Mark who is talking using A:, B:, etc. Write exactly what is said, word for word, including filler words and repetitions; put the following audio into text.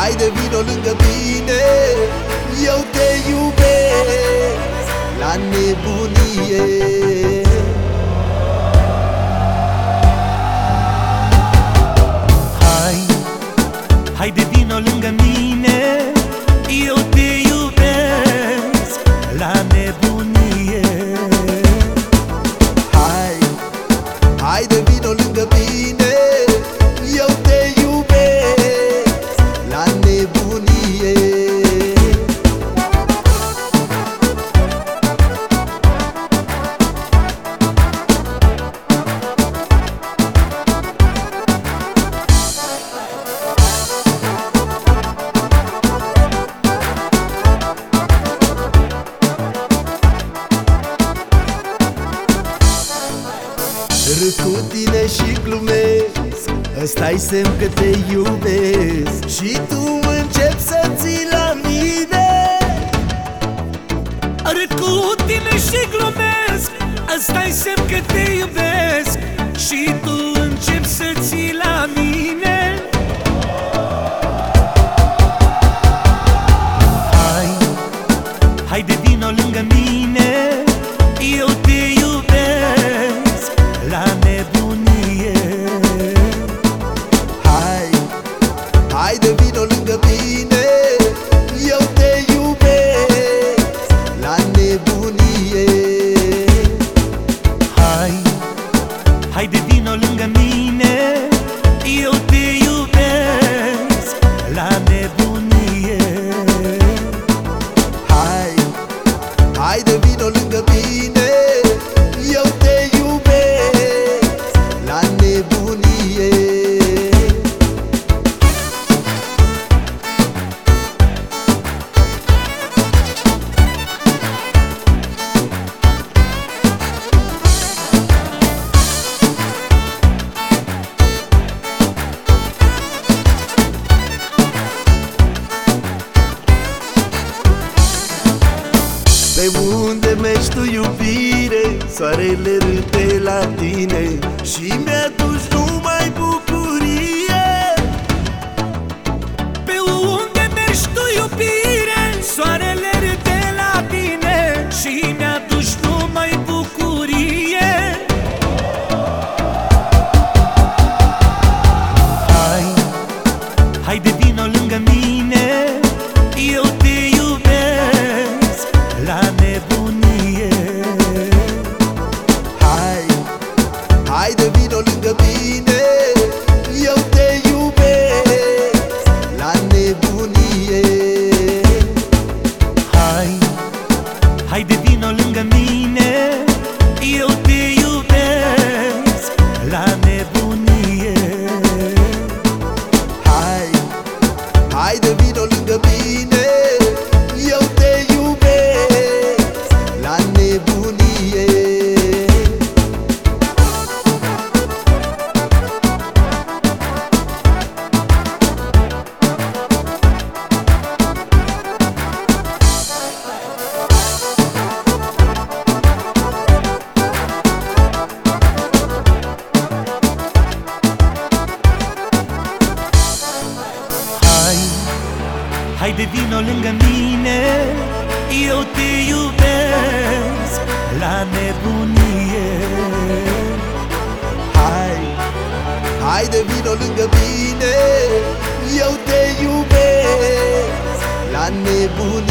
A: haide vino lângă mine, eu te iubesc la nebunie.
B: Hai, haide vino lângă mine, eu te iubesc la nebunie.
A: Hai, haide vino lângă mine, eu te iubesc la nebunie. Râd cu tine și glumesc, ăsta-i semn că te iubesc. Și tu începi să ții la mine.
B: Râd cu tine și glumesc, ăsta-i semn că te iubesc. Și tu începi să ții la mine. Hai, haide vino lângă mine, eu te iubesc la nebunie.
A: Hai, haide vino lângă mine, eu te iubesc la nebunie.
B: Hai, haide vino lângă mine, eu te iubesc la nebunie.
A: Hai, haide vino lângă mine, eu te iubesc la nebunie. Pe unde mergi tu, iubire, soarele râde la tine și mi-aduci numai bucurie.
B: Pe unde mergi tu, iubire, soarele râde la tine și mi-aduci numai bucurie. Hai, haide vino lângă mine, eu te iubesc la nebunie.
A: Hai, haide vino lângă mine, eu te iubesc la nebunie.
B: Hai, haide vino lângă mine, eu te iubesc la nebunie.
A: Hai, haide vino lângă mine, eu te iubesc la nebunie.
B: Hai, haide vino lângă mine, eu te iubesc la nebunie.
A: Hai, haide vino lângă mine, eu te iubesc la nebunie.